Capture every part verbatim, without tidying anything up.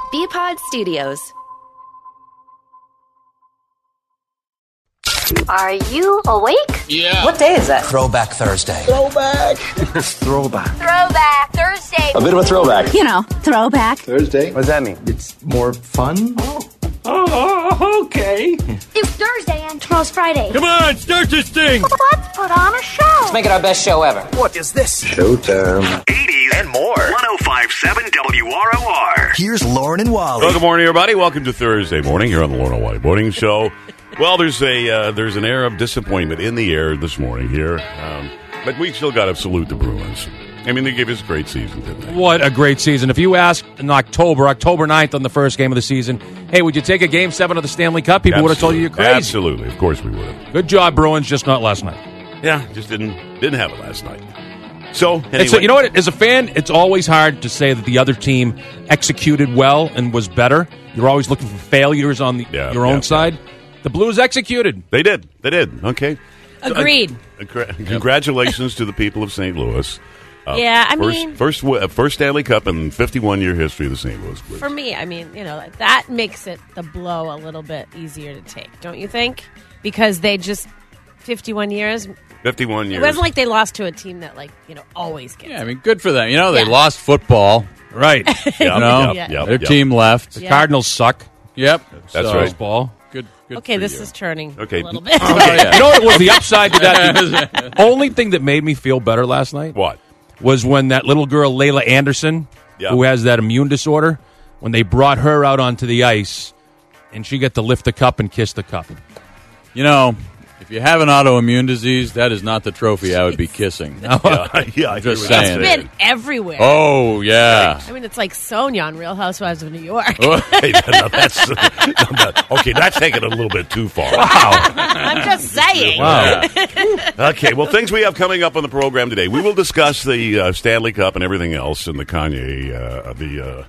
B-Pod Studios. Are you awake? Yeah. What day is it? Throwback Thursday. Throwback. Throwback. Throwback Thursday. A bit of a throwback. You know, throwback. Thursday. What does that mean? It's more fun. Oh, oh okay. It's Thursday and tomorrow's Friday. Come on, start this thing. Let's put on a show. Let's make it our best show ever. What is this? Showtime. eighties and more. one oh five point seven W R O R. Here's Lauren and Wally. Well, good morning, everybody. Welcome to Thursday morning here on the Lauren and Wally Morning Show. Well, there's a uh, there's an air of disappointment in the air this morning here, um, but we still got to salute the Bruins. I mean, they gave us a great season, didn't they? What a great season. If you asked in October, October ninth on the first game of the season, hey, would you take a game seven of the Stanley Cup? People would have told you you're crazy. Absolutely. Of course we would have. Good job, Bruins, just not last night. Yeah, just didn't didn't have it last night. So, anyway. It's a, you know what? As a fan, it's always hard to say that the other team executed well and was better. You're always looking for failures on the, Yeah, your yeah, own side. yeah. The Blues executed. They did. They did. Okay. Agreed. So, uh, uh, congratulations to the people of Saint Louis. Uh, Yeah, I first, mean- First, uh, first Stanley Cup in fifty-one year history of the Saint Louis Blues. For me, I mean, you know, that makes it the blow a little bit easier to take, don't you think? Because they just fifty-one years. fifty-one years. It wasn't like they lost to a team that, like, you know, always gets. Yeah, I mean, good for them. You know, they Yeah. lost football. Right. Yep, You know, yep, yep, their yep. team left. The Yeah. Cardinals suck. Yep. That's So, right. Ball. Good. Good Okay, for this you. is turning Okay. a little bit. Oh, yeah. You know what was the upside to that? The only thing that made me feel better last night What? was when that little girl, Layla Anderson, Yeah. who has that immune disorder, when they brought her out onto the ice and she got to lift the cup and kiss the cup. You know, if you have an autoimmune disease, that is not the trophy I would be kissing. Yeah, yeah, I Just hear what saying. you're It's been everywhere. Oh, yeah. I mean, it's like Sonia on Real Housewives of New York. Hey, no, that's, no, that- okay, that's taking it a little bit too far. Wow. I'm just saying. Wow. Okay, well, things we have coming up on the program today. We will discuss the uh, Stanley Cup and everything else and the Kanye, uh, the uh,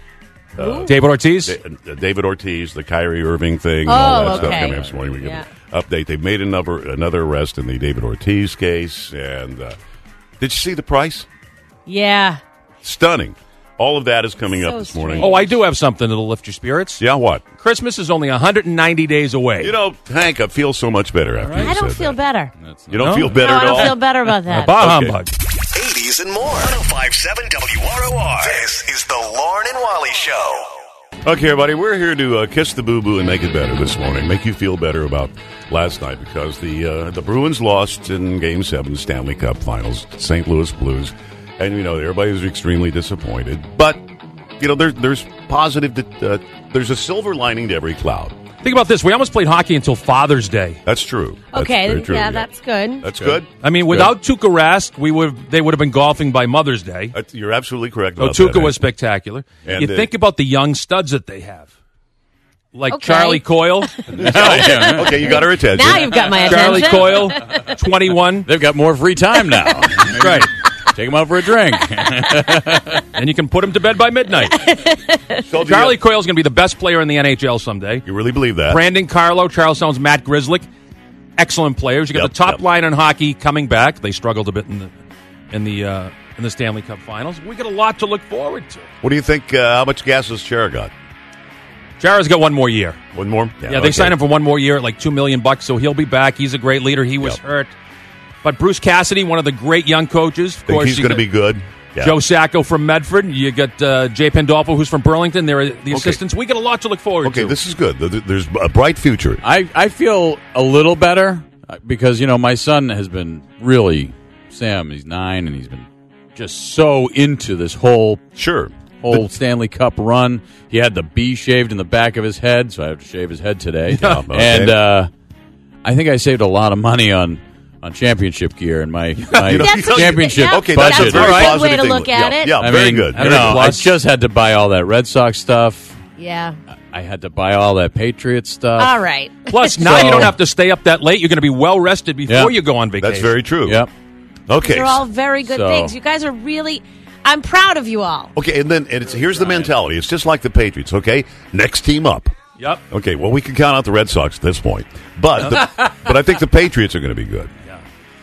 Uh, David Ortiz? Da- David Ortiz, the Kyrie Irving thing, and Oh, all that stuff okay. coming up this morning. We get Yeah. an update. They've made another another arrest in the David Ortiz case. And uh, did you see the price? Yeah. Stunning. All of that is coming So up this morning. Oh, I do have something that'll lift your spirits. Yeah, what? Christmas is only one hundred ninety days away. You know, Hank, I feel so much better after you I don't said feel that. better. You don't No? feel better No, I at don't all? feel better about that. Bah Okay. humbug. eighties and more. one oh five point seven W R O R. This is the Lauren and Wally Show. Okay, everybody, we're here to uh, kiss the boo-boo and make it better this morning, make you feel better about last night because the uh, the Bruins lost in Game seven Stanley Cup Finals, Saint Louis Blues, and, you know, everybody was extremely disappointed. But, you know, there, there's positive, uh, there's a silver lining to every cloud. Think about this. We almost played hockey until Father's Day. That's true. That's Okay, very true, yeah, that's good. That's good. I mean, without Tuukka Rask, we would they would have been golfing by Mother's Day. That's, you're absolutely correct So about Tuukka that. was spectacular. And, you uh, think about the young studs that they have. Like Okay. Charlie Coyle. Okay, you got our attention. Now you've got my Charlie attention. Coyle, twenty-one. They've got more free time now. Right. Take them out for a drink. And you can put him to bed by midnight. So do Charlie you, Coyle's going to be the best player in the N H L someday. you really believe that? Brandon Carlo, Charlestown's Matt Grzelcyk, excellent players. You got Yep, the top yep. line in hockey coming back. They struggled a bit in the in the uh, in the Stanley Cup Finals. We got a lot to look forward to. What do you think, uh, how much gas has Chara got? Chara's got one more year. One more? Yeah, they okay. signed him for one more year at like two million bucks, so he'll be back. He's a great leader. He was Yep. hurt, but Bruce Cassidy, one of the great young coaches. Of Think course, he's you going to got be good? Yeah. Joe Sacco from Medford. You got uh, Jay Pandolfo, who's from Burlington. They're the assistants. We got a lot to look forward Okay, to. this is good. Th- th- There's a bright future. I, I feel a little better because, you know, my son has been really, Sam, he's nine, and he's been just so into this whole Sure. whole Stanley Cup run. He had the B shaved in the back of his head, so I have to shave his head today. Yeah, okay. And uh, I think I saved a lot of money on, on championship gear in my, my You know, That's what- championship yeah, Okay, budget. that's a very All right. positive Way to thing. look at yeah, it. Yeah, I very mean, good. I don't Very know. good. I just had to buy all that Red Sox stuff. Yeah. I had to buy all that Patriot stuff. All right. Plus, now So- you don't have to stay up that late. You're going to be well rested before Yeah. you go on vacation. That's very true. Yep. Okay. These are all very good So- things. You guys are really, I'm proud of you all. Okay, and then and it's here's the mentality. It's just like the Patriots, okay? Next team up. Yep. Okay, well, we can count out the Red Sox at this point. But the, but I think the Patriots are going to be good.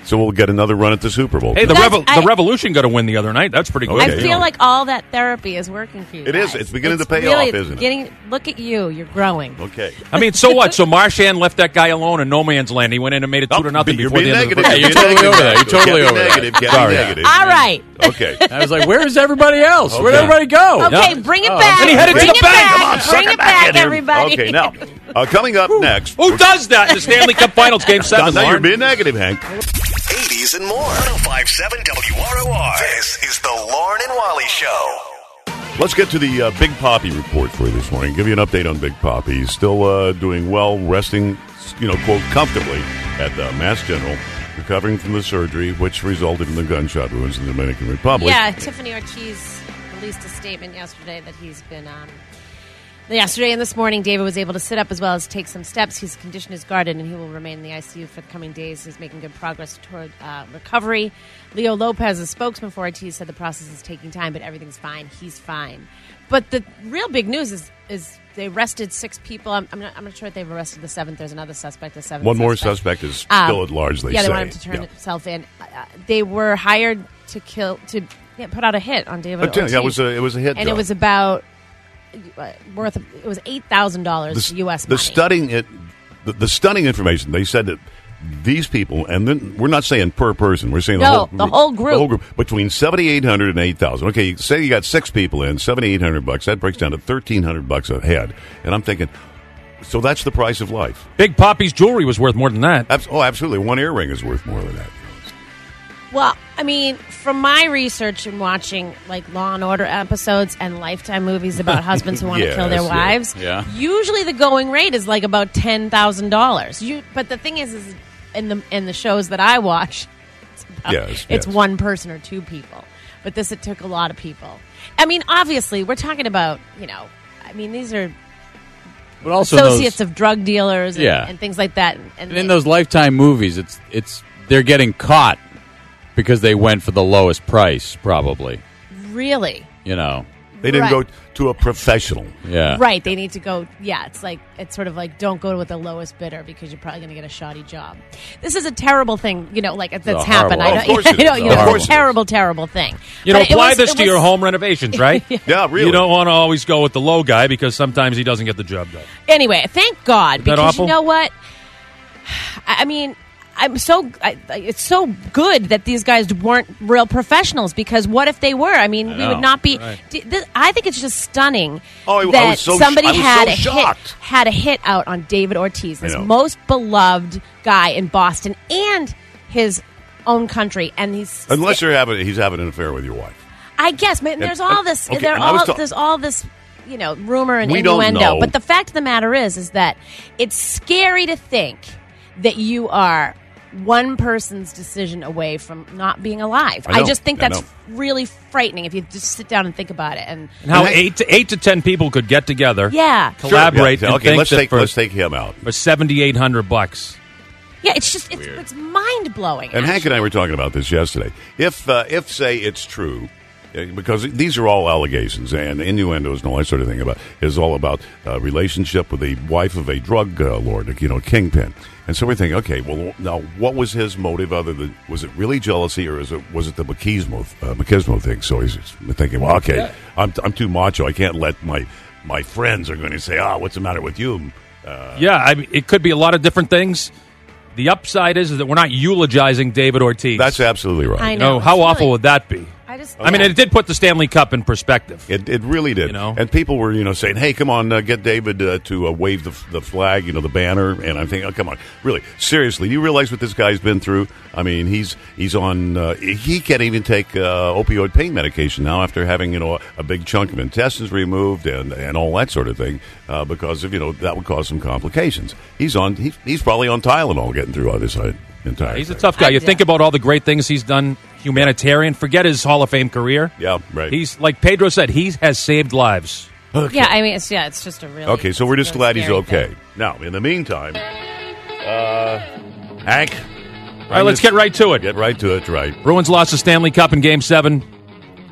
So we'll get another run at the Super Bowl. Hey, the, That's- Revo- I- the Revolution got a win the other night. That's pretty good. Okay. I feel Yeah. like all that therapy is working for you. It is. guys. It's beginning to pay really off, isn't it? Getting, look at you. You're growing. Okay. I mean, so what? So Marchand left that guy alone in no man's land. He went in and made it two Oh, to nothing you're before being the end negative. of the Yeah, first. you're totally over there. You're totally Get over there. negative. Get Sorry. negative. All right. Okay. I was like, where's everybody else? Where'd Okay. everybody go? Okay, Yeah. bring it Oh, back. And he headed to bring the it bank. back. Come on, bring suck it back back, in here. everybody. Okay, now, uh, coming up next. Who does that in the Stanley Cup Finals Game seven, Now, you're Lauren? being negative, Hank. eighties and more. one oh five point seven W R O R. This is the Lauren and Wally Show. Let's get to the uh, Big Poppy report for you this morning. Give you an update on Big Poppy. He's still uh, doing well, resting, you know, quote, comfortably at uh, Mass General, recovering from the surgery, which resulted in the gunshot wounds in the Dominican Republic. Yeah, Tiffany Ortiz released a statement yesterday that he's been. Um, yesterday and this morning, David was able to sit up as well as take some steps. His condition is guarded, and he will remain in the I C U for the coming days. He's making good progress toward uh, recovery. Leo Lopez, a spokesman for Ortiz, said the process is taking time, but everything's fine. He's fine. But the real big news is is they arrested six people. I'm, I'm, not, I'm not sure if they've arrested the seventh. There's another suspect, the seventh. One more suspect. suspect is Um, still at large, they yeah, say. they want him to turn Yeah. himself in. Uh, they were hired to kill to yeah, put out a hit on David But, yeah, Ortiz. it was a, it was a hit, and though. it was about uh, worth. Of, it was eight thousand dollars the, U S the money. stunning it, the, the stunning information. They said that these people, and then we're not saying per person. We're saying the No, whole the whole group. The whole group between seventy eight hundred and eight thousand. Okay, you say you got six people in seventy eight hundred bucks. That breaks down to thirteen hundred bucks a head. And I'm thinking, so that's the price of life. Big Poppy's jewelry was worth more than that. Abs- oh, absolutely. One earring is worth more than that. Well, I mean, from my research and watching like Law and Order episodes and Lifetime movies about husbands who want to kill their Yes, yeah. wives, Yeah. usually the going rate is like about ten thousand dollars. You, but the thing is, is in the in the shows that I watch, it's, about, Yes, it's yes. one person or two people. But this, it took a lot of people. I mean, obviously, we're talking about you know, I mean, these are But also associates those, of drug dealers and, Yeah. and things like that. And, and in those Lifetime movies, it's it's they're getting caught because they went for the lowest price, probably. really. You know. They didn't Right. go to a professional. Yeah. Right, they need to go. Yeah, it's like it's sort of like don't go with the lowest bidder because you're probably going to get a shoddy job. This is a terrible thing, you know, like that's a happened. horrible- I Of don't, course it you know, is. you Of know, course it's it a is. terrible, terrible thing. You know, But it apply was- this it to your was- home renovations, right? Yeah, really. You don't want to always go with the low guy because sometimes he doesn't get the job done. Anyway, thank God Is that because awful? you know what? I I mean. I'm so I, I- it's so good that these guys weren't real professionals because what if they were? I mean, we know, would not be. right. D- this, I think it's just stunning Oh, I- I that was so sh- somebody I was had so a shocked. hit had a hit out on David Ortiz, this I know. most beloved guy in Boston and his own country, and he's Unless you're having, he's having an affair with your wife. I guess, man. There's all this. okay, there and I was all ta- there's all this, you know, rumor and We don't innuendo. know. But the fact of the matter is, is that it's scary to think that you are one person's decision away from not being alive. I I, know. just think I that's know. really frightening if you just sit down and think about it. And And how And I- eight to eight to ten people could get together, yeah, collaborate, Sure, yeah. and Okay, think let's that take for, let's take him out. for seventy eight hundred bucks. yeah, it's just it's, it's mind blowing. And Hank and I were talking about this yesterday. If, uh, if say, it's true, uh, because these are all allegations and innuendos and all that sort of thing about is all about uh, relationship with the wife of a drug uh, lord, you know, kingpin. And so we're thinking, okay, well, now what was his motive? Other than was it really jealousy, or is it was it the machismo uh, machismo thing? So he's just thinking, well, okay, I'm I'm too macho. I can't let my my friends are going to say, ah, oh, what's the matter with you? Uh, Yeah, I mean, it could be a lot of different things. The upside is, is that we're not eulogizing David Ortiz. that's absolutely right. I You know. know, how It's awful really- would that be? I just, I mean, yeah. it did put the Stanley Cup in perspective. It, it really did. You know? And people were, you know, saying, hey, come on, uh, get David uh, to uh, wave the, the flag, you know, the banner. And I'm thinking, oh, come on. Really, seriously, do you realize what this guy's been through? I mean, he's he's on, uh, he can't even take uh, opioid pain medication now after having, you know, a big chunk of intestines removed and, and all that sort of thing uh, because of, you know, that would cause some complications. He's on, he, he's probably on Tylenol getting through all this uh, entire He's a thing. tough guy. I You d- think about all the great things he's done, humanitarian. Forget his Hall of Fame career. Yeah, right. He's, like Pedro said, he has saved lives. Okay. yeah, I mean, it's yeah, it's just a really Okay, so we're just really glad he's scary okay. thing. Now, in the meantime, uh, Hank. All right, let's get right to it. Get right to it, right. Bruins lost the Stanley Cup in Game seven.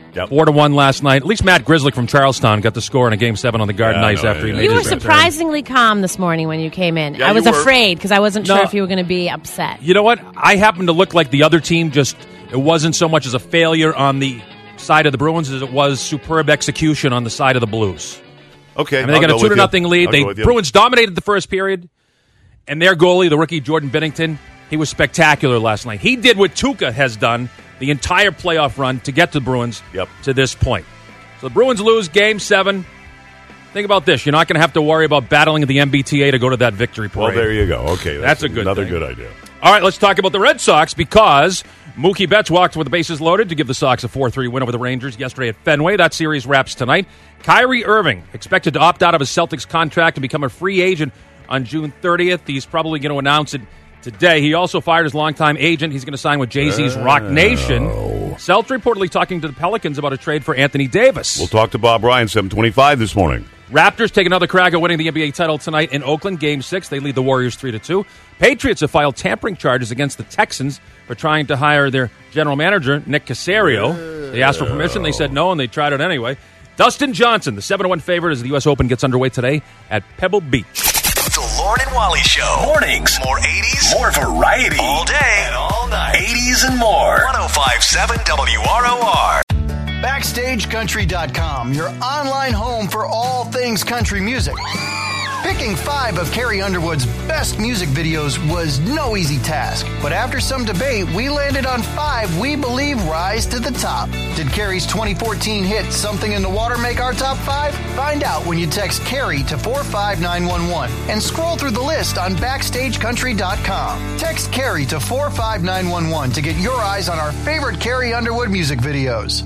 Yep. Four to one last night. At least Matt Grizzlick from Charlestown got the score in a game seven on the Garden Yeah, I Ice know, after he yeah, made You were his return. surprisingly calm this morning when you came in. Yeah, I was you were. afraid because I wasn't No. sure if you were going to be upset. You know what? I happened to look like the other team. Just it wasn't so much as a failure on the side of the Bruins as it was superb execution on the side of the Blues. Okay. I mean, they I'll got a go two with to you. nothing lead. I'll They go with you. Bruins dominated the first period, and their goalie, the rookie Jordan Binnington, he was spectacular last night. He did what Tuukka has done the entire playoff run to get the Bruins Yep. to this point. So the Bruins lose Game Seven. Think about this: you're not going to have to worry about battling the M B T A to go to that victory parade. Well, there you go. Okay. That's a good Another thing. good idea. All right, let's talk about the Red Sox because Mookie Betts walked with the bases loaded to give the Sox a four three win over the Rangers yesterday at Fenway. That series wraps tonight. Kyrie Irving expected to opt out of his Celtics contract and become a free agent on June thirtieth. He's probably going to announce it today. He also fired his longtime agent. He's going to sign with Jay-Z's Rock Nation. Celtics reportedly talking to the Pelicans about a trade for Anthony Davis. We'll talk to Bob Ryan, seven twenty-five this morning. Raptors take another crack at winning the N B A title tonight in Oakland, Game six. They lead the Warriors three to two. Patriots have filed tampering charges against the Texans for trying to hire their general manager, Nick Caserio. They asked for permission. They said no, and they tried it anyway. Dustin Johnson, the seven to one favorite as the U S Open gets underway today at Pebble Beach. The Lauren and Wally Show. Mornings. More eighties. More variety. All day and all night. eighties and more. one oh five point seven W R O R. Backstage Country dot com, your online home for all things country music. Picking five of Carrie Underwood's best music videos was no easy task, but after some debate, we landed on five we believe rise to the top. Did Carrie's twenty fourteen hit Something in the Water make our top five? Find out when you text Carrie to four five nine one one and scroll through the list on Backstage Country dot com. Text Carrie to four five nine one one to get your eyes on our favorite Carrie Underwood music videos.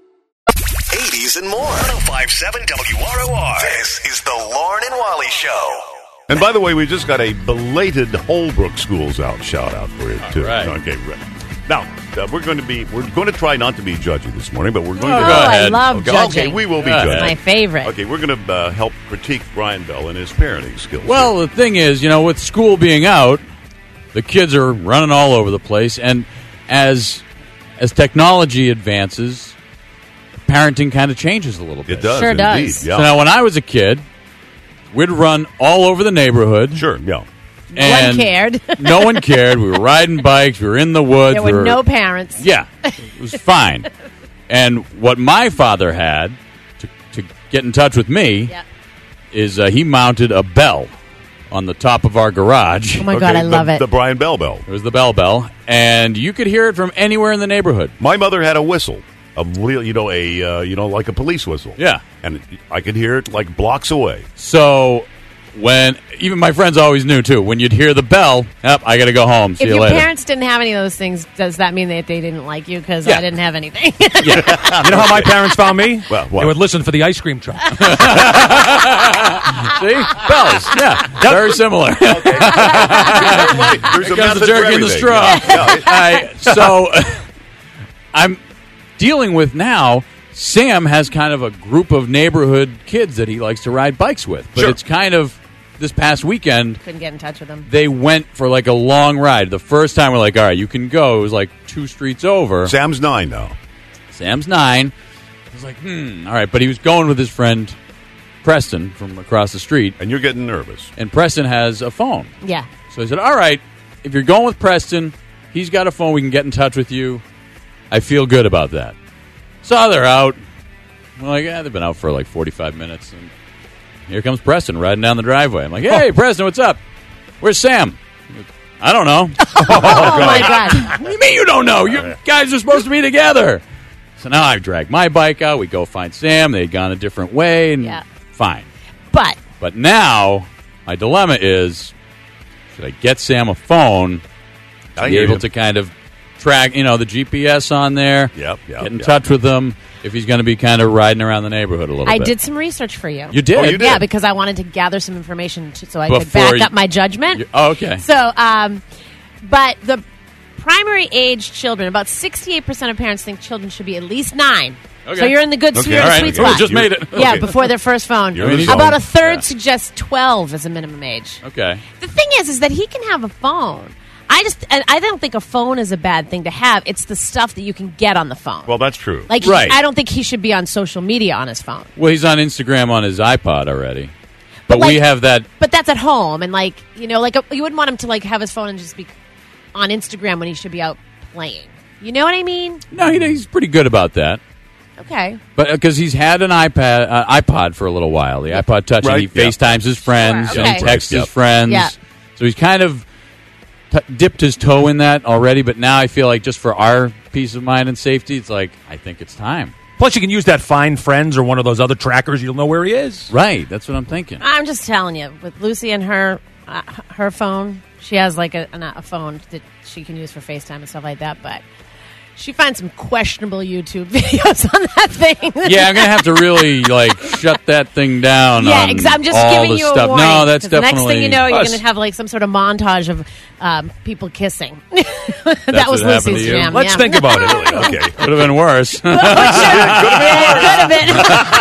eighties and more. one oh five point seven W R O R. This is the Lauren and Wally Show. And by the way, we just got a belated Holbrook Schools Out shout out for you too. right. Okay, right. Now uh, we're going to be we're going to try not to be judgy this morning, but we're going Oh, to go I ahead. love Okay, judging. okay, we will be Go judging. ahead. My favorite. Okay, we're going to uh, help critique Brian Bell and his parenting skills. Well, the thing is, you know, with school being out, the kids are running all over the place, and as as technology advances, parenting kind of changes a little bit. it does Sure indeed. does. Yeah. So now, when I was a kid, we'd run all over the neighborhood. Sure. Yeah. No and one cared. no one cared. We were riding bikes. We were in the woods. There we were were, no parents. Yeah, it was fine. And what my father had to, to get in touch with me Yeah. is uh, he mounted a bell on the top of our garage. Oh my God, Okay, I love the, it. The Brian Bell bell. It was the bell bell, and you could hear it from anywhere in the neighborhood. My mother had a whistle, a real, you know, a uh, you know, like a police whistle. Yeah. and it, I could hear it like blocks away. So when even my friends always knew too, when you'd hear the bell, yep, I got to go home. See If you your later. parents didn't have any of those things, does that mean that they didn't like you? Because Yeah. I didn't have anything. You know how my parents found me? Well, what? They would listen for the ice cream truck. See, bells, yeah, very similar. There's a Here comes method the for jerky and the everything. straw. Yeah, yeah, it- I, so I'm dealing with now. Sam has kind of a group of neighborhood kids that he likes to ride bikes with, but Sure. it's kind of this past weekend. Couldn't get in touch with them. They went for like a long ride. The first time we're like, all right, you can go. It was like two streets over. Sam's nine now. Sam's nine. I was like, hmm, all right, but he was going with his friend Preston from across the street, And you're getting nervous. and Preston has a phone. Yeah. So I said, all right, if you're going with Preston, he's got a phone, we can get in touch with you. I feel good about that. So they're out. We're like, yeah, they've been out for like forty-five minutes. And here comes Preston riding down the driveway. I'm like, hey, Preston, what's up? Where's Sam? I don't know. Oh, my God. What do you mean you don't know? You guys are supposed to be together. So now I drag my bike out. We go find Sam. They had gone a different way. And Yeah. fine. But But now my dilemma is, should I get Sam a phone to I be hear able you. to kind of track, you know, the G P S on there, Yep, yep, get in yep. touch with him if he's going to be kind of riding around the neighborhood a little I bit. did some research for you. You did? Oh, you did? Yeah, because I wanted to gather some information to, so I could Before back you- up my judgment. You- oh, okay. So, um, but the primary age children, about sixty-eight percent of parents think children should be at least nine. Okay. So you're in the good Okay, you're in all the right. sweet Oh, spot. just made it. Yeah, Okay. before their first phone. You're in the About a zone. third Yeah. suggests twelve as a minimum age. Okay. The thing is, is that he can have a phone. I just, and I don't think a phone is a bad thing to have. It's the stuff that you can get on the phone. Well, that's true. Like, he- Right. I don't think he should be on social media on his phone. Well, he's on Instagram on his iPod already. But, But, we like- have that. But that's at home, and like you know, like a, you wouldn't want him to like have his phone and just be on Instagram when he should be out playing. You know what I mean? No, he, he's pretty good about that. Okay. But because he's had an iPad, uh, iPod for a little while, the iPod Touch, Right, and he yeah. FaceTimes his friends Sure, and okay. he texts Right, his yep. friends. Yeah. So he's kind of t- dipped his toe in that already. But now I feel like just for our peace of mind and safety, it's like I think it's time. Plus, you can use that Find Friends or one of those other trackers. You'll know where he is. Right. That's what I'm thinking. I'm just telling you, with Lucy and her uh, her phone, she has like a, a phone that she can use for FaceTime and stuff like that, but she finds some questionable YouTube videos on that thing. Yeah, I'm gonna have to really like shut that thing down. Yeah, on ex- I'm just all giving the you a stuff. warning. No, that's 'cause the definitely. next thing you know, you're Plus- going to have like some sort of montage of um, people kissing. that That's was what happened Lucy's to you? jam. Let's yeah. think about it. Okay. Could have been worse. Could have been.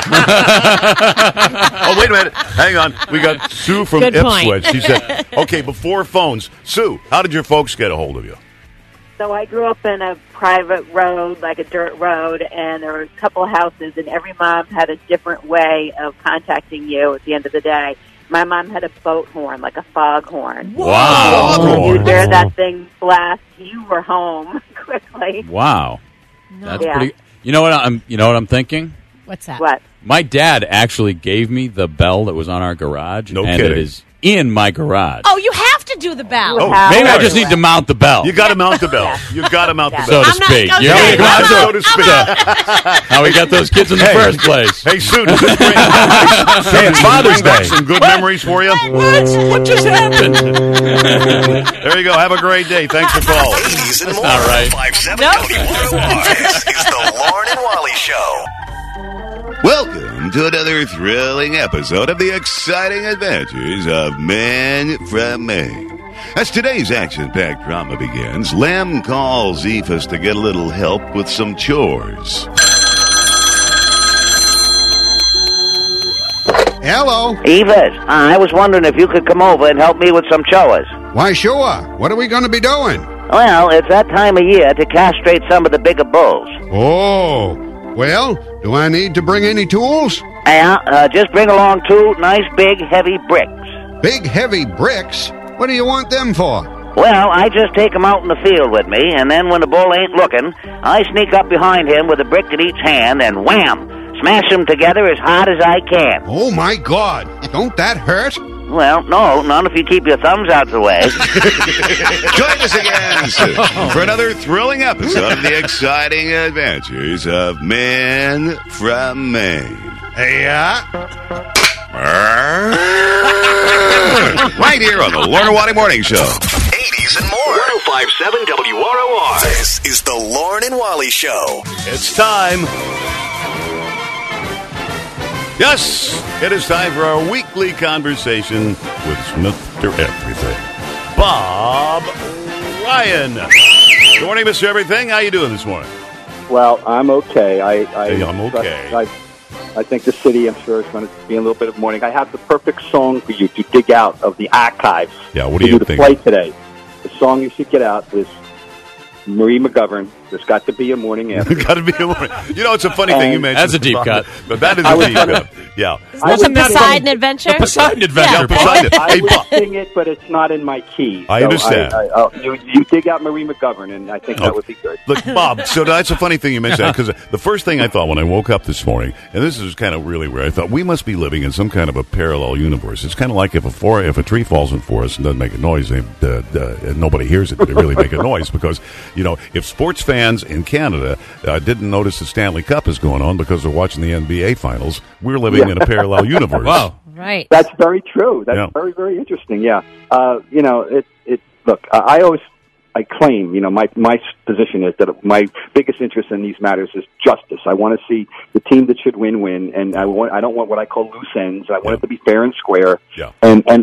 Oh, wait a minute. Hang on. We got Sue from Good point. Ipswich. She said, okay, before phones. Sue, how did your folks get a hold of you? So I grew up in a private road, like a dirt road, and there were a couple of houses, and every mom had a different way of contacting you at the end of the day. My mom had a boat horn, like a foghorn. Wow. When you hear that thing blast, you were home quickly. Wow. That's Yeah. pretty. You know what I'm? You know what I'm thinking? What's that? What? My dad actually gave me the bell that was on our garage, No and kidding. it is in my garage. Oh, you have to do the bell. Oh, How- Maybe I Lord. just need to mount the bell, You got to mount the bell. You got to mount the Yeah. bell. so to I'm not- speak. okay, You know, I'm come on, out, so I'm to out. speak. How we got those kids in the Hey. first place? Hey, Sue, does this bring, hey, it's Father's Day. Some good memories for you. What just happened? There you go. Have a great day. Thanks for calling. eighties and more. not right. five seven No. W R O R. This is the Lauren and Wally Show. Welcome to another thrilling episode of the exciting adventures of Men from Maine. As today's action-packed drama begins, Lem calls Ephus to get a little help with some chores. Hello. Evis, I was wondering if you could come over and help me with some chores. Why, sure. What are we going to be doing? Well, it's that time of year to castrate some of the bigger bulls. Oh, well, do I need to bring any tools? Yeah, uh, just bring along two nice big heavy bricks. Big, heavy bricks? What do you want them for? Well, I just take 'em out in the field with me, and then when the bull ain't looking, I sneak up behind him with a brick in each hand and wham! Smash them together as hard as I can. Oh, my God. Don't that hurt? Well, no, not if you keep your thumbs out the way. Join us again soon for another thrilling episode of the exciting adventures of Men from Maine. Yeah. Right here on the Lauren and Wally Morning Show. eighties and more. one oh five point seven W R O R. This is the Lauren and Wally Show. It's time. Yes, it is time for our weekly conversation with Mister Everything, Bob Ryan. Good morning, Mister Everything. How you doing this morning? Well, I'm okay. I, I, Hey, I'm okay. I, I think the city, I'm sure, is going to be a little bit of mourning. I have the perfect song for you to dig out of the archives. Yeah, what for do you to think? play today. The song you should get out is Marie McGovern. There's got to be a morning after. Got to be a morning. You know, it's a funny thing you And- mentioned. That's a deep Bob, cut. But that is I a was deep gonna- cut. Yeah. I Wasn't would- Poseidon Adventure? The Poseidon Adventure. Yeah, Poseidon. I Hey, would Bob. sing it, but it's not in my key. I So understand. I, I, I, you, you dig out Marie McGovern, and I think that Okay. would be good. Look, Bob, so that's a funny thing you mentioned because the first thing I thought when I woke up this morning, and this is kind of really weird, I thought we must be living in some kind of a parallel universe. It's kind of like if a for, if a tree falls in forest and doesn't make a noise, they, uh, uh, nobody hears it, but they really make a noise because, you know, if sports fans in Canada uh, didn't notice the Stanley Cup is going on because they're watching the N B A finals, we're living Yeah. in a parallel universe. Wow. Right. That's very true. That's Yeah. very, very interesting. Yeah. Uh, you know, it, it, look, I I always, I claim, you know, my, my position is that my biggest interest in these matters is justice. I want to see the team that should win, win, and I want, I don't want what I call loose ends. I want Yeah. it to be fair and square. Yeah. And, and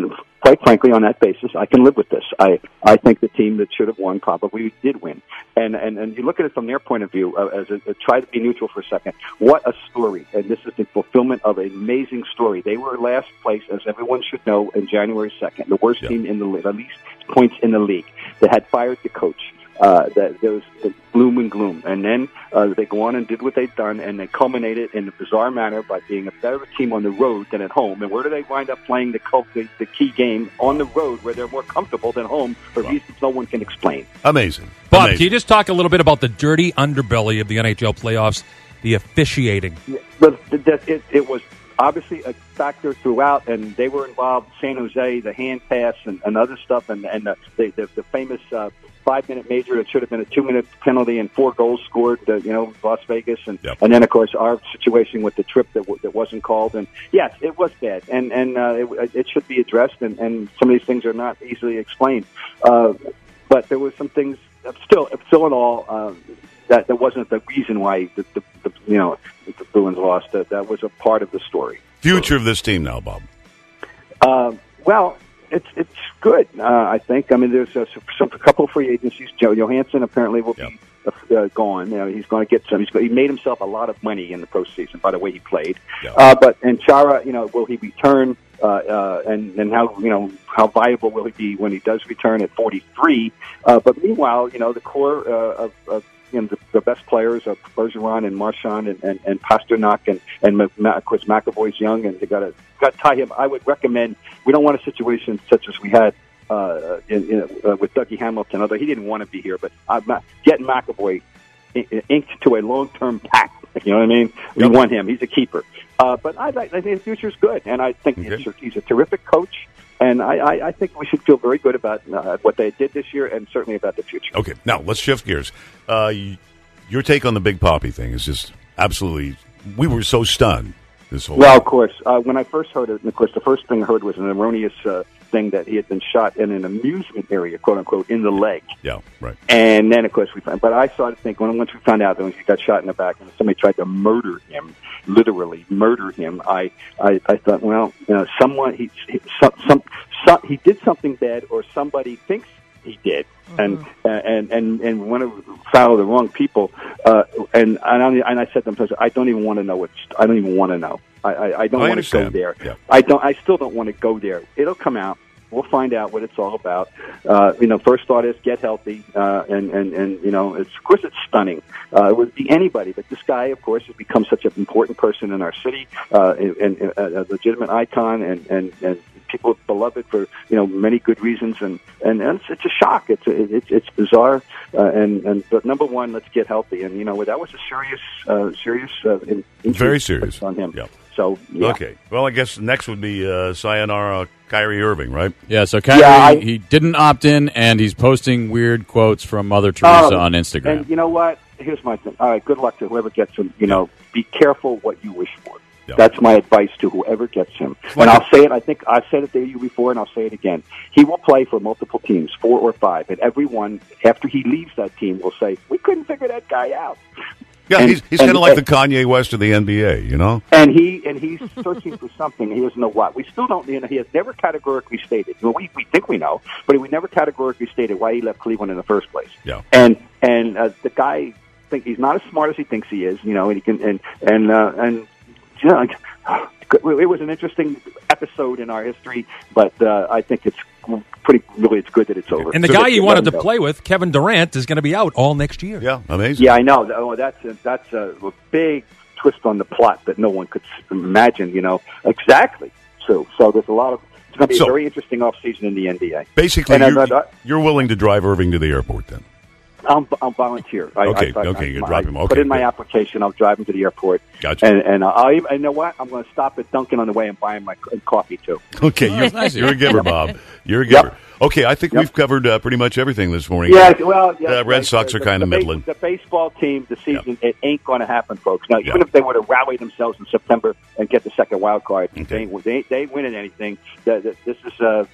quite frankly, on that basis, I can live with this. I, I think the team that should have won probably did win. And and, and you look at it from their point of view, uh, as a, uh, try to be neutral for a second. What a story. And this is the fulfillment of an amazing story. They were last place, as everyone should know, in January second. The worst yeah. team in the league, at least points in the league. They had fired the coach. Uh, that there was gloom and gloom. And then uh, they go on and did what they've done, and they culminated in a bizarre manner by being a better team on the road than at home. And where do they wind up playing the, the, the key game? On the road, where they're more comfortable than home for wow. reasons no one can explain. Amazing. Bob, Amazing. Can you just talk a little bit about the dirty underbelly of the N H L playoffs, the officiating? Yeah, but it, it was obviously a factor throughout, and they were involved. San Jose, the hand pass, and, and other stuff, and, and the, the, the famous uh, five-minute major that should have been a two-minute penalty and four goals scored, uh, you know, Las Vegas, and yep. and then of course our situation with the trip that w- that wasn't called, and yes, it was bad, and and uh, it, it should be addressed, and, and some of these things are not easily explained, uh, but there were some things still, still in all. Uh, That that wasn't the reason why the, the, the you know the Bruins lost. That that was a part of the story. Future of this team now, Bob. Uh, well, it's it's good. Uh, I think. I mean, there's a, some a couple of free agencies. Joe Johansson apparently will yep. be uh, gone. You know, he's going to get some. He's he made himself a lot of money in the postseason by the way he played. Yep. Uh, but and Chara, you know, will he return? Uh, uh, and and how you know how viable will he be when he does return at forty-three? Uh, but meanwhile, you know, the core uh, of, of you know, the, the best players are Bergeron and Marchand and, and, and Pasternak and and of course McAvoy's young, and they got to got to tie him. I would recommend. We don't want a situation such as we had uh, in, in, uh, with Dougie Hamilton. Although he didn't want to be here, but uh, getting McAvoy inked to a long-term pact. You know what I mean? We yep. want him. He's a keeper. Uh, but I, I think the future's good, and I think okay. he's, he's a terrific coach. And I, I, I think we should feel very good about uh, what they did this year, and certainly about the future. Okay, now let's shift gears. Uh, your take on the Big Papi thing is just absolutely. We were so stunned. This whole. Well, of course, uh, when I first heard it, and of course, the first thing I heard was an erroneous uh, thing that he had been shot in an amusement area, quote unquote, in the leg. Yeah, right. And then, of course, we found. But I started thinking when once we found out that he got shot in the back and somebody tried to murder him. Literally murder him. I, I, I thought, well, you know, someone he, he some, some, some he did something bad, or somebody thinks he did, mm-hmm. and and and and want to follow the wrong people. Uh, and and I, and I said to them, I don't even want to know. It's I don't even want to know. I, I, I don't I want to go there. Yeah. I don't. I still don't want to go there. It'll come out. We'll find out what it's all about. Uh, you know, first thought is get healthy, uh, and, and, and, you know, it's, of course it's stunning. Uh, it would be anybody, but this guy, of course, has become such an important person in our city, uh, and, and a legitimate icon, and, and, and people beloved for, you know, many good reasons, and, and, and it's, it's a shock. It's, it's, it's bizarre, uh, and, and, but number one, let's get healthy. And, you know, that was a serious, uh, serious, uh, very serious on him. Yep. So, yeah. Okay. Well, I guess next would be uh, sayonara Kyrie Irving, right? Yeah, so Kyrie, yeah, I, he didn't opt in, and he's posting weird quotes from Mother Teresa um, on Instagram. And you know what? Here's my thing. All right, good luck to whoever gets him. You know, be careful what you wish for. Yeah. That's my advice to whoever gets him. Like and I'll say it, I think I've said it to you before, and I'll say it again. He will play for multiple teams, four or five, and everyone, after he leaves that team, will say, we couldn't figure that guy out. Yeah, and, he's, he's kind of like the Kanye West of the N B A, you know? And he and he's searching for something. He doesn't know what. We still don't, you know, he has never categorically stated. Well, we, we think we know, but we never categorically stated why he left Cleveland in the first place. Yeah. And and uh, the guy, think he's not as smart as he thinks he is, you know, and he can, and, and, uh, and, you know, like, it was an interesting episode in our history, but uh, I think it's pretty, really, it's good that it's over. And the so guy you wanted to go. play with, Kevin Durant, is going to be out all next year. Yeah, amazing. Yeah, I know. Oh, that's a, that's a, a big twist on the plot that no one could imagine, you know. Exactly. So, so there's a lot of, it's going to be so, a very interesting offseason in the N B A. Basically, and you're, I, I, you're willing to drive Irving to the airport then? I'll, I'll volunteer. I, okay, I, I, okay, you I, drop him. Okay, put in my good. application. I'll drive him to the airport. Gotcha. And, and I'll even, you know what? I'm going to stop at Dunkin' on the way and buy him my coffee too. Okay, you're, nice. you're a giver, Bob. You're a giver. Yep. Okay, I think yep. we've covered uh, pretty much everything this morning. Yeah, well, yeah, uh, Red right. Sox the, are kind of the, middling. The baseball team, the season, yep. it ain't going to happen, folks. Now, even yep. if they were to rally themselves in September and get the second wild card, okay. they, ain't, they, ain't, they ain't winning anything. The, the, this is uh,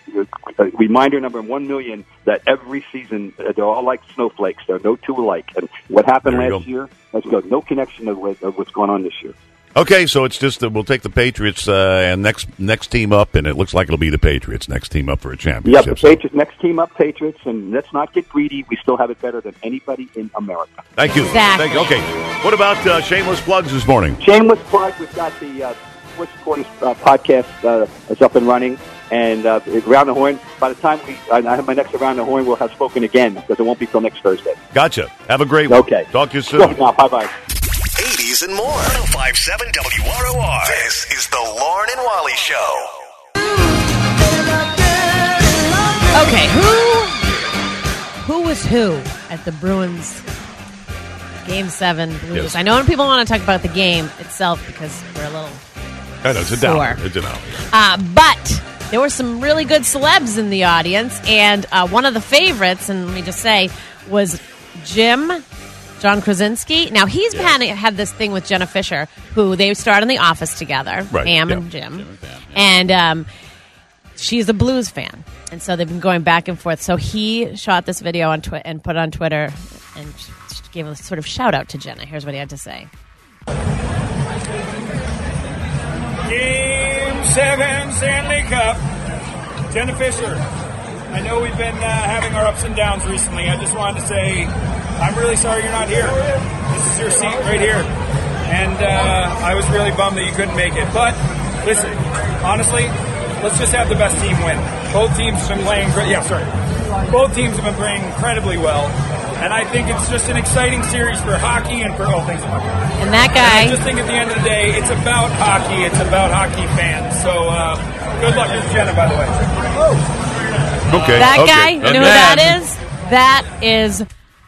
a reminder number one million that every season uh, they're all like snowflakes. There are no two alike. And what happened last go. year, let's go. No connection of, with, of what's going on this year. Okay, so it's just that we'll take the Patriots uh, and next next team up, and it looks like it'll be the Patriots next team up for a Yep, championship. the Patriots, next team up, Patriots, and let's not get greedy. We still have it better than anybody in America. Thank you. Exactly. Thank you. Okay, what about uh, shameless plugs this morning? Shameless plug, we've got the uh, Sports Reporters uh, podcast uh, is up and running. And uh, Around the Horn, by the time we, I have my next Around the Horn, we'll have spoken again because it won't be till next Thursday. Gotcha. Have a great one. Okay. Talk to you soon. Now, bye-bye. eighties and more. ten fifty-seven W R O R. This is the Lauren and Wally Show. Okay, who who was who at the Bruins Game Seven Blues? Yes. I know when people want to talk about the game itself because we're a little I know, it's a sore. downer. It's a downer. Uh, but there were some really good celebs in the audience, and uh, one of the favorites, and let me just say, was Jim, John Krasinski. Now, he's had, had this thing with Jenna Fisher, who they starred in The Office together, Right, Pam yeah. and Jim. Jim and Pam, yeah. And um, she's a blues fan, and so they've been going back and forth. So he shot this video on twi- and put it on Twitter and gave a sort of shout-out to Jenna. Here's what he had to say. Game seven Stanley Cup. Jenna Fisher. I know we've been uh, having our ups and downs recently. I just wanted to say I'm really sorry you're not here. This is your seat right here. And uh, I was really bummed that you couldn't make it. But listen, honestly, let's just have the best team win. Both teams have been playing great. Yeah, sorry. Both teams have been playing incredibly well. And I think it's just an exciting series for hockey and for all things hockey. And that guy... And I just think at the end of the day, it's about hockey. It's about hockey fans. So uh, good luck to Jenna, by the way. Okay. That okay. guy, you know who that is? That is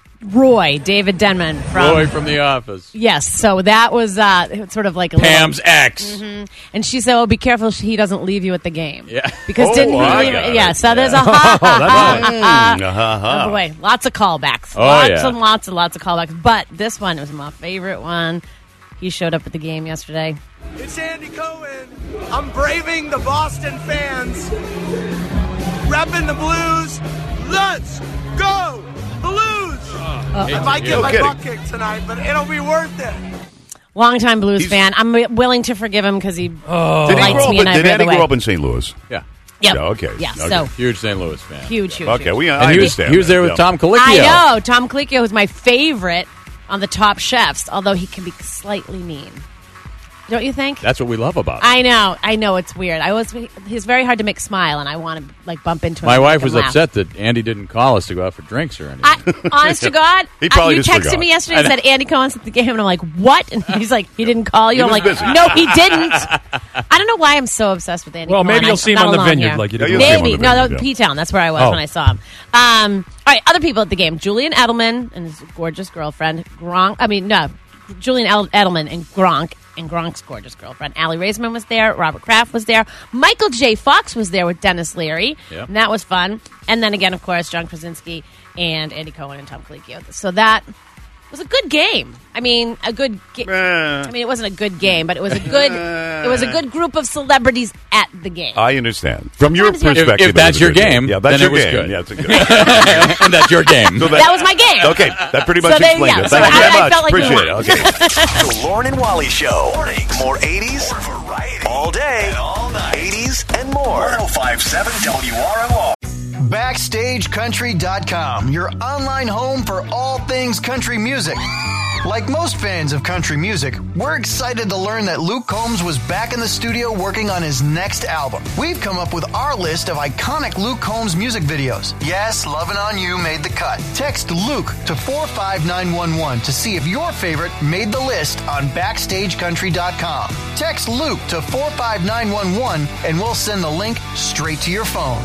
Roy, David Denman from Roy from The Office. Yes, so that was uh, sort of like a Pam's little, ex. Mm-hmm. And she said, "Oh, be careful he doesn't leave you at the game." Yeah, because Oh, didn't he? I Leave got it? it. Yeah, so there's a Yeah. ha ha Oh, that's ha. right. ha. Mm, ha, ha. Oh boy, lots of callbacks. Oh, lots yeah. and lots and lots of callbacks. But this one was my favorite one. He showed up at the game yesterday. It's Andy Cohen. I'm braving the Boston fans. Repping the Blues. Let's go Blues! Uh, I might get no my kidding. butt kicked tonight, but it'll be worth it. Longtime Blues He's- fan. I'm wi- willing to forgive him because he Did he likes grow up me in, and I did bear Andy the way. grow up in Saint Louis? Yeah. Yep. Yeah, okay. Yeah, Okay. so Huge Saint Louis fan. huge, huge. Okay, huge. we, I And he was, understand. he was there that. with Yeah. Tom Colicchio. I know. Tom Colicchio is my favorite on the top chefs, although he can be slightly mean. Don't you think? That's what we love about him. I know. I know it's weird. I was. He's very hard to make smile, and I want to like bump into him. My and wife make was him laugh. upset that Andy didn't call us to go out for drinks or anything. I, honest to God, He probably I, you just texted forgot. me yesterday and I know. said Andy Cohen's at the game, and I'm like, what? And he's like, he didn't call you. He I'm was like, busy. no, he didn't. I don't know why I'm so obsessed with Andy. Well, Cohen. maybe I- you'll see I'm him not on the alone vineyard here. like you Yeah, did. you'll with see him on Maybe. the No, that vineyard, was yeah. P-Town. That's where I was Oh. when I saw him. Um, all right, other people at the game. Julian Edelman and his gorgeous girlfriend, Gronk. I mean, no, Julian El- Edelman and Gronk and Gronk's gorgeous girlfriend. Allie Raisman was there. Robert Kraft was there. Michael J. Fox was there with Dennis Leary. Yep. And that was fun. And then again, of course, John Krasinski and Andy Cohen and Tom Colicchio. So that was a good game. I mean, a good game. I mean, it wasn't a good game, but it was a good it was a good group of celebrities at the game. I understand. From your Sometimes you have- perspective, If- if it that's was a your good game, yeah, that's then your it was game. good. Yeah, it's a good. And that's your game. So That was my game. Okay, that pretty much So there- explains yeah, it. so Thank you I- very I much. felt like we Appreciate it. won. Okay. The Lauren and Wally Show. Mornings. More eighties. More variety. All day. And all night. eighties and more. ten fifty-seven W R O R. Backstage Country dot com, your online home for all things country music. Like most fans of country music, we're excited to learn that Luke Combs was back in the studio working on his next album. We've come up with our list of iconic Luke Combs music videos. Yes, Lovin' On You made the cut. Text Luke to four five nine one one to see if your favorite made the list on Backstage Country dot com. Text Luke to four five nine one one and we'll send the link straight to your phone.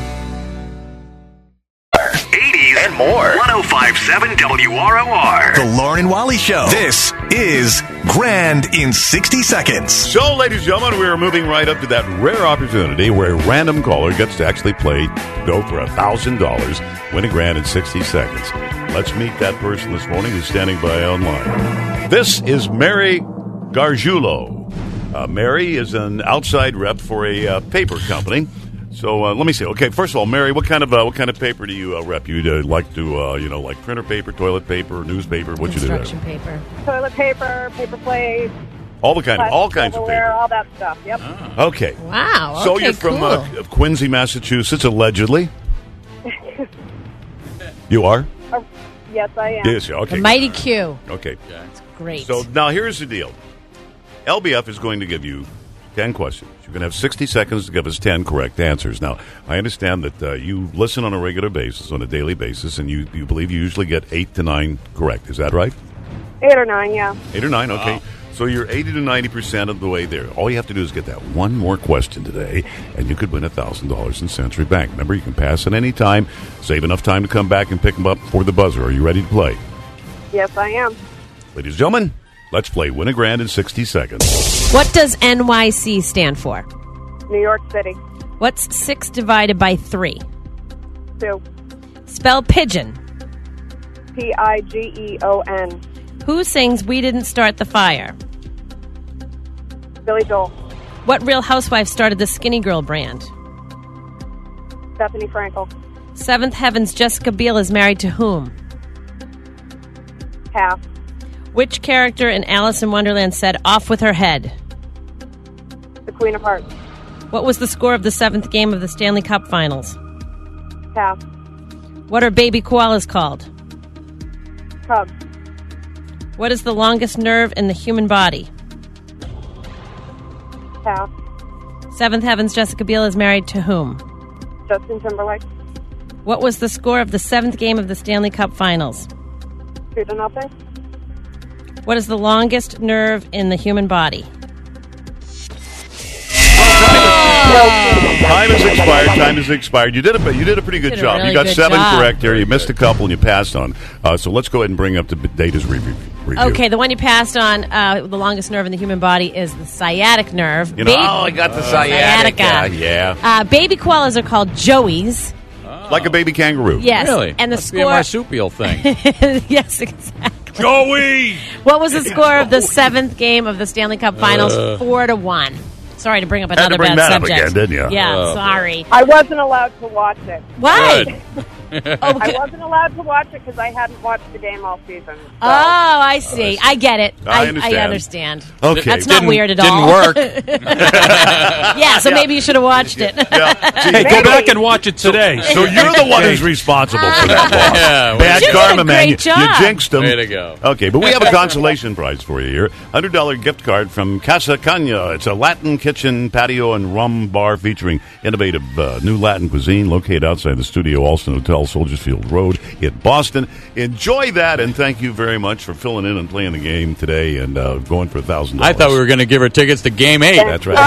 eighties and more. ten fifty-seven W R O R. The Lauren and Wally Show. This is Grand in sixty seconds. So, ladies and gentlemen, we are moving right up to that rare opportunity where a random caller gets to actually play to go for one thousand dollars, win a grand in sixty seconds. Let's meet that person this morning who's standing by online. This is Mary Gargiulo. Uh, Mary is an outside rep for a uh, paper company. So uh, let me see. Okay, first of all, Mary, what kind of uh, what kind of paper do you uh, rep? You uh, like to uh, you know like printer paper, toilet paper, newspaper? What you do? Construction paper. Toilet paper, paper plates, All the kind of all kinds of silverware, paper. all that stuff. Yep. Okay. Wow. So okay, you're from cool. uh, Quincy, Massachusetts, allegedly. You are? Uh, yes, I am. Yes. Okay. The Mighty Q. Okay. That's great. So now here's the deal. L B F is going to give you ten questions. You're going to have sixty seconds to give us ten correct answers. Now, I understand that uh, you listen on a regular basis, on a daily basis, and you, you believe you usually get eight to nine correct. Is that right? Eight or nine, yeah. Eight or nine, okay. Wow. So you're eighty to ninety percent of the way there. All you have to do is get that one more question today, and you could win one thousand dollars in Century Bank. Remember, you can pass at any time, save enough time to come back and pick them up for the buzzer. Are you ready to play? Yes, I am. Ladies and gentlemen, let's play Win a Grand in sixty seconds. What does N Y C stand for? New York City. What's six divided by three? Two. Spell pigeon. P I G E O N. Who sings We Didn't Start the Fire? Billy Joel. What Real Housewife started the Skinny Girl brand? Stephanie Frankel. Seventh Heaven's Jessica Biel is married to whom? Half. Which character in Alice in Wonderland said, off with her head? The Queen of Hearts. What was the score of the seventh game of the Stanley Cup Finals? Half. What are baby koalas called? Cubs. What is the longest nerve in the human body? Half. Seventh Heaven's Jessica Biel is married to whom? Justin Timberlake. What was the score of the seventh game of the Stanley Cup Finals? Two to nothing. What is the longest nerve in the human body? Time has expired. Time has expired. You did a you did a pretty good Did a job. really you got good seven job. correct here. You missed a couple and you passed on. Uh, so let's go ahead and bring up the data's review. review. Okay, the one you passed on, uh, the longest nerve in the human body is the sciatic nerve. You know, Baby- oh, I got the sciatica. sciatica. Yeah, Uh, baby koalas are called joeys. like a baby kangaroo. Yes, Really? and the Must be a score. marsupial thing. Yes, exactly. Joey. What was the score of the seventh game of the Stanley Cup Finals? Uh. Four to one. Sorry to bring up Had to another bring bad that up subject. again, didn't you? Yeah, Oh. sorry. I wasn't allowed to watch it. Why? Good. Oh, I good. wasn't allowed to watch it because I hadn't watched the game all season. So. Oh, I see. I get it. I I, understand. I understand. Okay. That's not Didn't- weird at didn't all. work. Yeah, so maybe you should have watched it. Yeah. See, Hey, go back and watch it today. So you're the one who's responsible for that, boss. Yeah, Bad You did a karma, man. great You, job. you jinxed him. Way to go. Okay, but we have a consolation prize for you here. one hundred dollars gift card from Casa Cana. It's a Latin kitchen, patio, and rum bar featuring innovative uh, new Latin cuisine located outside the Studio Alston Hotel, Soldiers Field Road in Boston. Enjoy that, and thank you very much for filling in and playing the game today and uh, going for one thousand dollars. I thought we were going to give her tickets to Game eight. That's right.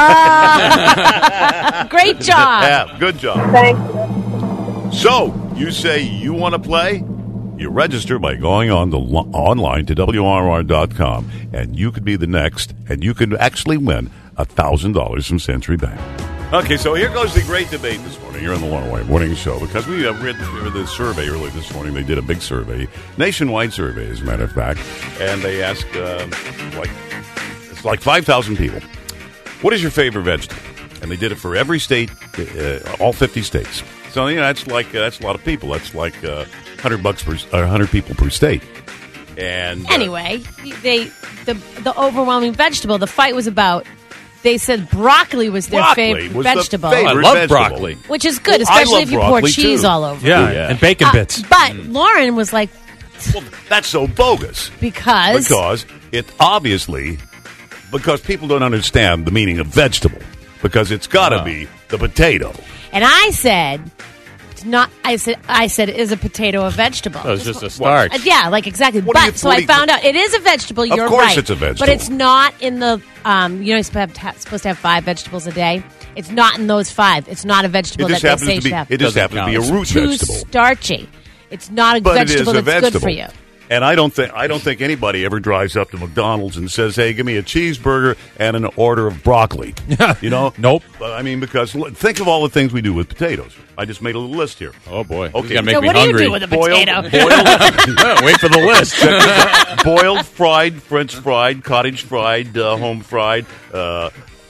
Ah. Great job. Yeah, good job. Thank you. So, you say you want to play? You register by going on the lo- online to W R R dot com, and you could be the next, and you could actually win one thousand dollars from Century Bank. Okay, so here goes the great debate this morning. You're on the Long Way Morning Show because we uh, read the, the survey early this morning. They did a big survey, nationwide survey, as a matter of fact, and they asked uh, like it's like five thousand people, what is your favorite vegetable? And they did it for every state, uh, all fifty states. So you know that's like uh, that's a lot of people. That's like uh, hundred bucks per, or hundred people per state. And uh, Anyway, they the the overwhelming vegetable. The fight was about. They said broccoli was their broccoli favorite was the vegetable, favorite I love vegetable. broccoli. which is good, Well, I especially love if you pour broccoli, cheese too. all over. Yeah, it. Yeah. and bacon Uh, bits. but Lauren was like, Well, that's so bogus. because Because it obviously, because people don't understand the meaning of vegetable. Because it's got to Oh. be the potato. and I said, it's not. I said, I said, is a potato a vegetable? That was just a starch. Uh, yeah, like exactly. What are you- But so what I are you- found out it is a vegetable. You're course right. it's a vegetable. but it's not in the. Um, you know, you're supposed to have, supposed to have five vegetables a day. It's not in those five. It's not a vegetable It just that they happens say to be. should have. It just Doesn't happens to be a count. root Too vegetable. starchy. It's not a But vegetable it is a that's vegetable. good for you. And I don't think I don't think anybody ever drives up to McDonald's and says, "Hey, give me a cheeseburger and an order of broccoli." You know? Nope. But I mean, because look, think of all the things we do with potatoes. I just made a little list here. Oh boy. Okay. This is gonna make So me what do you hungry. do with a Boiled- potato? boiled- Wait for the list. Boiled, fried, French fried, cottage fried, uh, home fried, uh,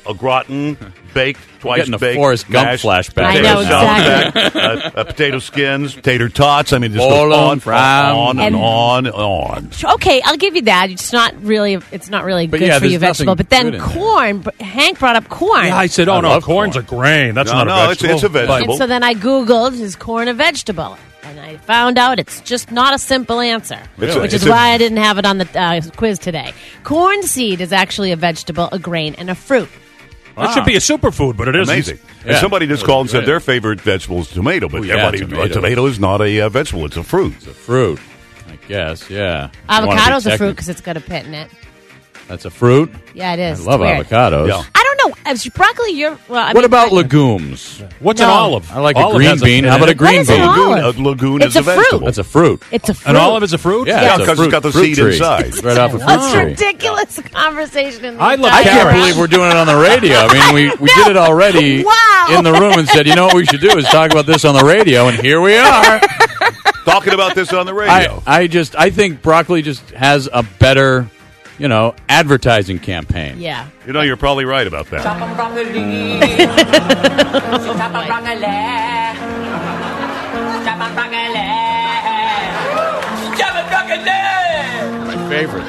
a gratin, baked, twice getting a baked, Forrest Gump mashed, flashback. I know, exactly. uh, uh, potato skins, tater tots. I mean, just All goes on on, fry. on, and And- on and on. Okay, I'll give you that. It's not really, it's not really But good yeah, for you there's vegetable. nothing But then good in there. corn. but Hank brought up corn. Yeah, I said, oh, I no, love corn's corn. a grain. That's No, not no, a it's- vegetable. it's a But- vegetable. And so then I Googled, is corn a vegetable? And I found out it's just not a simple answer, It's a- which it's is a- why I didn't have it on the uh, quiz today. Corn seed is actually a vegetable, a grain, and a fruit. That should be a superfood, but it isn't. Amazing. Yeah. And somebody just That called and was said great. their favorite vegetable is tomato, but Oh, yeah, everybody, tomato. a tomato is not a uh, vegetable; it's a fruit. It's a fruit, I guess. Yeah. You wanna be Avocado's a fruit technical. because it's got a pit in it. That's a fruit. Yeah, it is. I love It's weird. avocados. Yeah. I don't know. As broccoli, you're. Well, I What mean, about I- legumes? What's No. an olive? I like Olive a green has bean. pit How in about a it. green What is an bean? olive? A lagoon It's is a, a fruit. vegetable. That's a fruit. It's a fruit. An olive is a fruit? Yeah, Yeah, it's a 'cause it's fruit- got the fruit seed tree. inside. It's right off a fruit Most tree. ridiculous conversation. In the I love entire I can't carrots. believe we're doing it on the radio. I mean, we, we did it already Wow. in the room and said, you know what we should do is talk about this on the radio, and here we are. Talking about this on the I, radio. I just, I think broccoli just has a better, you know, advertising campaign. Yeah. You know, you're probably right about that. My favorites.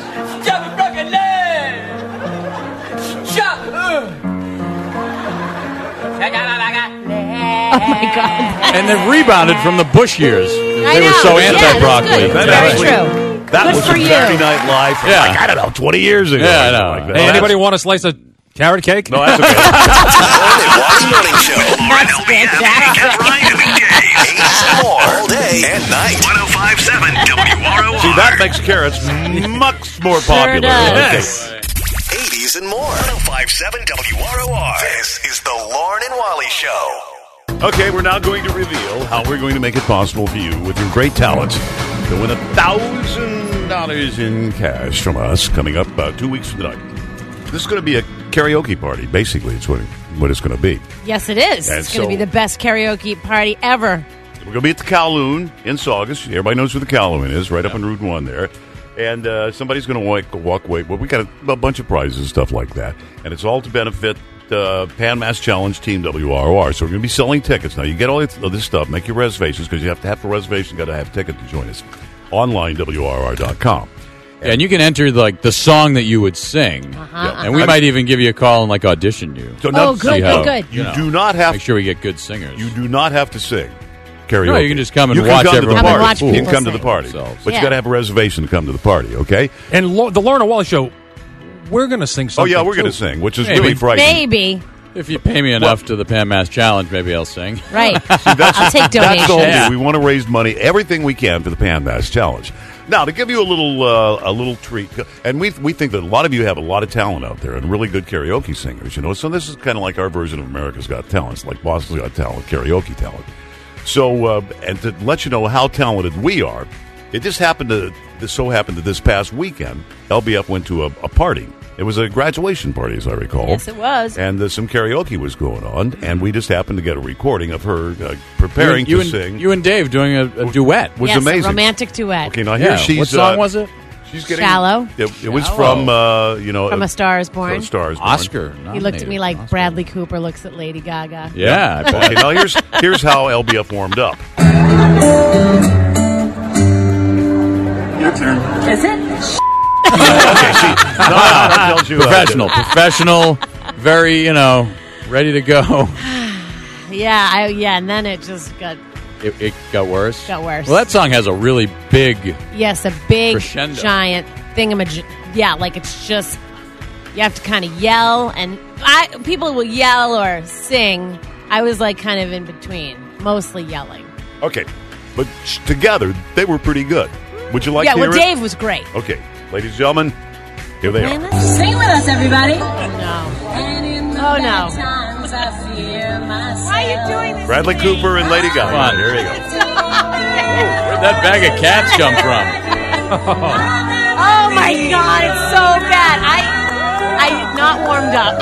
Oh my god. And they've rebounded from the Bush years. They I were know. so Yeah, that's anti-broccoli. good. That Very actually- true. That Good was for a you. Saturday Night Live from, Yeah. like, I don't know, twenty years ago. Yeah, or I something know. Like that. Hey, Well, anybody want a slice of carrot cake? No, that's okay. Wally Morning Show. Lauren L B F, Hank and Ryan and Dave. eighties and more. All day and night. ten fifty-seven W R O R. See, that makes carrots much more popular. does. Okay. eighties and more. ten fifty-seven W R O R. This is the Lauren and Wally Show. Okay, we're now going to reveal how we're going to make it possible for you, with your great talents, to win a thousand dollars in cash from us coming up about two weeks from tonight. This is going to be a karaoke party. Basically, it's what, it, what it's going to be. Yes, it is. And It's going so- to be the best karaoke party ever. We're going to be at the Kowloon in Saugus. Everybody knows where the Kowloon is, right up on Route one there. And uh, somebody's going to walk, walk away. Well, we got a, a bunch of prizes and stuff like that. And it's all to benefit uh, Pan Mass Challenge Team W R O R. So we're going to be selling tickets. Now, you get all this, all this stuff. Make your reservations, because you have to have a reservation. Got to have a ticket to join us. Online, W R O R dot com. Yeah, and you can enter like the song that you would sing, Uh-huh, and we uh-huh. might even give you a call and like audition you. So Oh, now- good, See how- good, good. You know, do not have make sure we get good singers. You do not have to sing karaoke. No, you can just come and You can watch come to everyone the Come and party. watch You can people come to the sing. party, Themselves. but Yeah. you got to have a reservation to come to the party. Okay? And Lo- the Lauren and Wally Show, we're going to sing Oh something. yeah, we're going too. to sing, which is Maybe. really frightening. Maybe. If you pay me enough to the Pan Mass Challenge, maybe I'll sing. Right. I'll take That's the donations. whole Yeah. deal. We want to raise money, everything we can, for the Pan Mass Challenge. Now, to give you a little uh, a little treat, and we we think that a lot of you have a lot of talent out there and really good karaoke singers. You know, so this is kind of like our version of America's Got Talent. It's like Boston's Got Talent, karaoke talent. So, uh, and to let you know how talented we are, it just happened to this so happened that this past weekend, L B F went to a, a party. It was a graduation party, as I recall. Yes, it was. And uh, some karaoke was going on, and we just happened to get a recording of her uh, preparing you, to and, sing. You and Dave doing a, a duet. was yes, amazing. a romantic duet. Okay, now here Yeah, she's. what song uh, was it? She's getting Shallow. It, it was Shallow. from uh, you know From uh, A Star Is Born. A Star Is Born. Oscar. He looked at me nominated. like Oscar. Bradley Cooper looks at Lady Gaga. Yeah. I bet. Okay, now here's here's how L B F warmed up. Your turn. Is it? Okay, see, no, no, that tells you, uh, Professional. Professional. Very, you know, ready to go. Yeah, I, yeah, and then it just got, It, it got worse. got worse. Well, that song has a really big. yes, a big, Crescendo. giant thingamaj. Yeah, like it's just, you have to kind of yell, and I people will yell or sing. I was like kind of in between, mostly yelling. Okay, but sh- together they were pretty good. Would you like yeah, to well, hear it? Dave was great. Okay, ladies and gentlemen, here they are. Sing with us, everybody. No. Oh, no. Why are you doing this? Bradley Cooper and Lady Gaga. Come on. Here you go. Where'd that bag of cats come from? Oh my God, it's so bad. I I did not warmed up.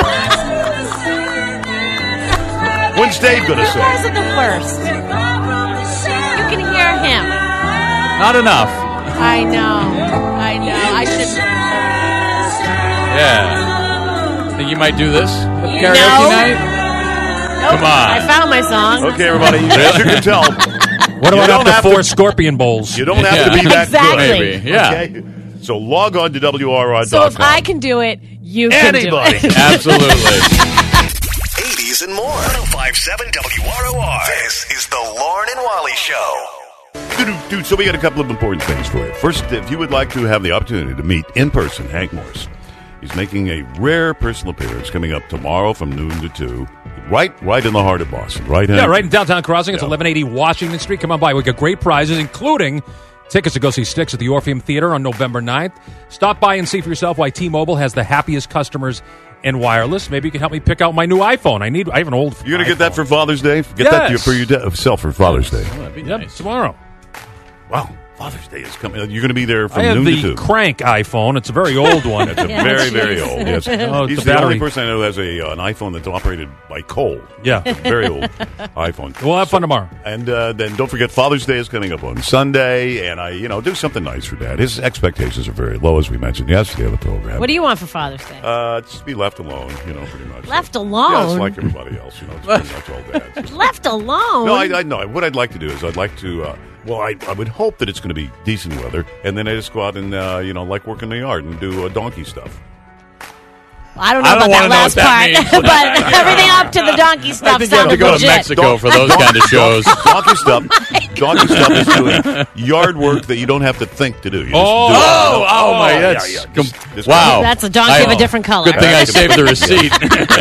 When's Dave going to You sing? guys are the worst. You can hear him. Not enough. I know. I know. I should. Yeah. Think you might do this at No. karaoke night? Nope. Come on. I found my song. Okay, everybody. As you can tell. What you about don't after have four to- Scorpion Bowls? You don't have Yeah. to be that Exactly. good. Maybe, yeah. Okay? So log on to W R R dot com. So if I can do it, you can Anybody. do it. Absolutely. eighties and more. ten fifty-seven W R O R. This is the Lauren and Wally Show. Dude, dude, so we got a couple of important things for you. First, if you would like to have the opportunity to meet in person Hank Morris, he's making a rare personal appearance coming up tomorrow from noon to two, right, right in the heart of Boston. Right, Hank? Yeah, right in downtown Crossing. It's Yeah. eleven eighty Washington Street. Come on by. We got great prizes, including tickets to go see Styx at the Orpheum Theater on November ninth. Stop by and see for yourself why T-Mobile has the happiest customers in wireless. Maybe you can help me pick out my new iPhone. I need. I have an old. You're going to get that for Father's Day? Get Yes. that to you for yourself for Father's Day. Oh, that'd be Yep, nice. tomorrow. Wow, Father's Day is coming. You're going to be there from I have noon the to two. Crank iPhone. It's a very old one. It's a Yeah, very, jeez. very old. Yes, Oh, he's the the, only battery. person I know who has a uh, an iPhone that's operated by coal. Yeah. It's a very old iPhone. We'll have fun tomorrow. And uh, then don't forget Father's Day is coming up on Sunday, and I, you know, do something nice for Dad. His expectations are very low, as we mentioned yesterday on the program. What do you want for Father's Day? Uh, just be left alone, you know, pretty much. Left Yeah, alone? it's like everybody else, you know. It's pretty much all dads. Left alone? No, I, I know. What I'd like to do is I'd like to. Uh, well, I, I would hope that it's going to be decent weather, and then I just go out and uh, you know, like work in the yard and do uh, donkey stuff. I don't know I don't about wanna that know last what that part, means. but everything up to the donkey I stuff think you have to sounded go to legit. Mexico for those kind of shows. Donkey stuff. Donkey stuff is doing yard work that you don't have to think to do. You just Oh. do it. Oh, oh, my, yeah, that's yeah. com- Just- just wow. That's a donkey I- of a different color. Good thing I saved the receipt.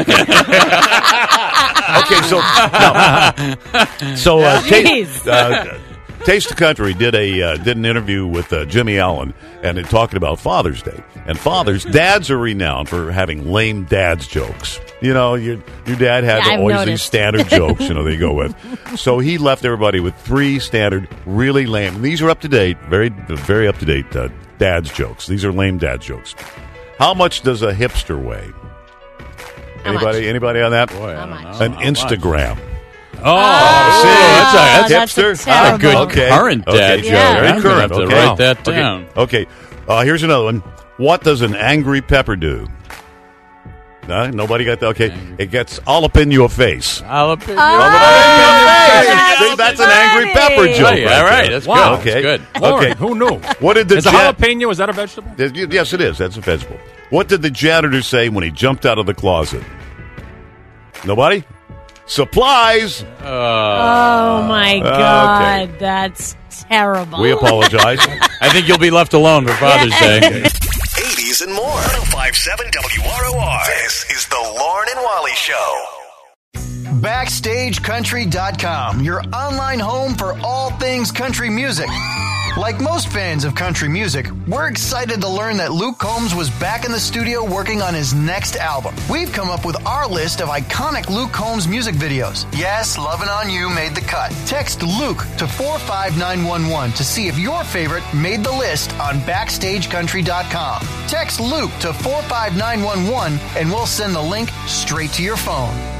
Okay, so no. so uh, Jeez. Ta- uh, Taste the Country did a uh, did an interview with uh, Jimmy Allen, and it talking about Father's Day. And fathers, dads are renowned for having lame dad's jokes. You know, your your dad had Yeah, I've always these noticed. standard jokes. You know, they go with. So he left everybody with three standard, really lame. And these are up to date, very very up to date uh, dad's jokes. These are lame dad jokes. How much does a hipster weigh? How much? Anybody? Anybody on that? Boy, I How don't much? know. An How much? Instagram. Oh, See, that's a- that's that's a hipster. terrible- A good Okay. current dad Okay. joke. Yeah. Very I'm gonna current. have to Okay. write that Okay. down. Okay. Uh, here's another one. What does an angry pepper do? No, nobody got that. Okay, it gets all up in your face. Jalapeno. that's See, that's an angry funny. pepper joke. Oh, yeah, right right. there. That's Wow. good. Okay. That's good. Lauren, Okay. who knew? What did the Is a jan- jalapeno, is that a vegetable? Yes, it is. That's a vegetable. What did the janitor say when he jumped out of the closet? Nobody? Supplies. Oh my God, that's terrible. We apologize. I think you'll be left alone for Father's Day. eighties and more. ten fifty-seven W R O R. This is the Lauren and Wally Show. Backstage Country dot com, your online home for all things country music. Like most fans of country music, we're excited to learn that Luke Combs was back in the studio working on his next album. We've come up with our list of iconic Luke Combs music videos. Yes, Lovin' On You made the cut. Text Luke to four five nine one one to see if your favorite made the list on Backstage Country dot com. Text Luke to four five nine one one and we'll send the link straight to your phone.